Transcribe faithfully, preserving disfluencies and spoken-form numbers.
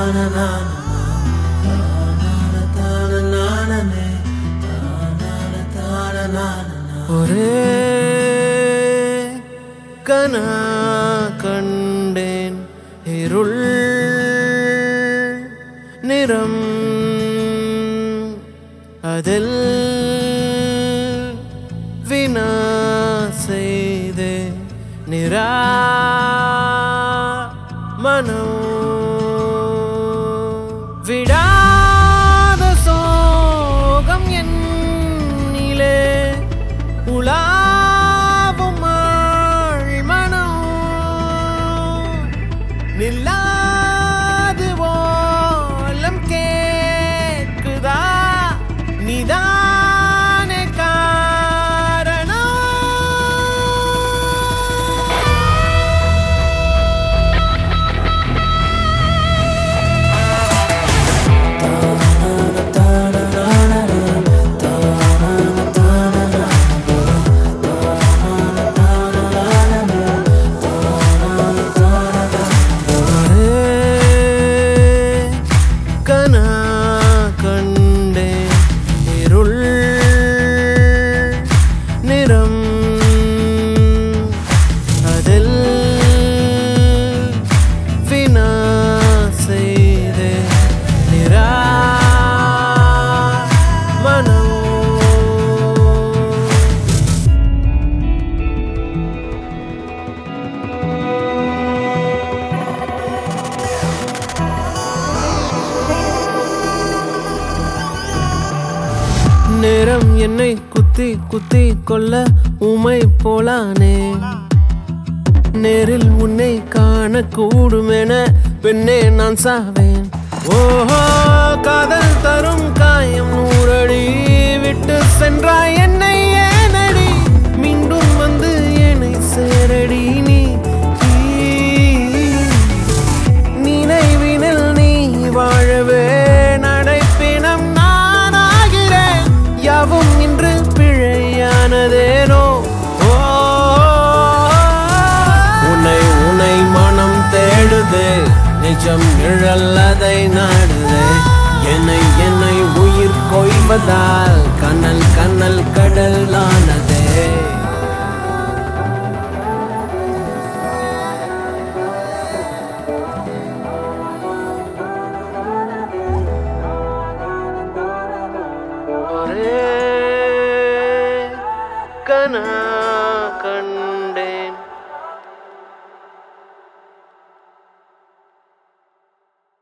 ஒரே கனா கண்டேன் இருள் நிறம் அதில் வினா செய்தே நிரா மனம் விடாத சோகம் என்னிலே உலாவும் மனம் நில்லாது ஓலம் கேட்குதா நீதானே காரணம். கனா கண்டே இருள் நிறம் அதில் வினா செய்தே நிரா மனம் நேரம் என்னை குத்தி குத்தி கொள்ள உமை போலானே நேரில் உன்னை காணக்கூடும் என பெண்ணே நான் சாவேன். ஓஹோ காதல் தரும் காயம் நூறடி விட்டு சென்றாய் என்னை ஏனடி மீண்டும் வந்து என்னை சேரடி நீ நினைவினில் நீ வாழவே நடைப்பினம் நானாகிறேன் யாவும் இன்று பிழையானதேனோ. உன்னை உன்னை மனம் தேடுதே நிஜம் நிழல் அதை நாடுதே என்னை என்னை உயிர் கொய்வதால் கண்ணல் கண்ணல் கடல் ஆனதே. ஒரே கனா கண்